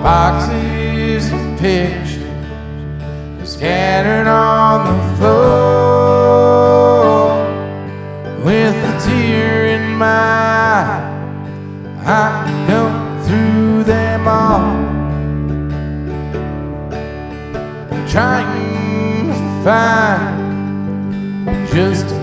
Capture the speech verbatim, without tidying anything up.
boxes and pictures scattered on the floor. With a tear in my eye, I go through them all, trying to find just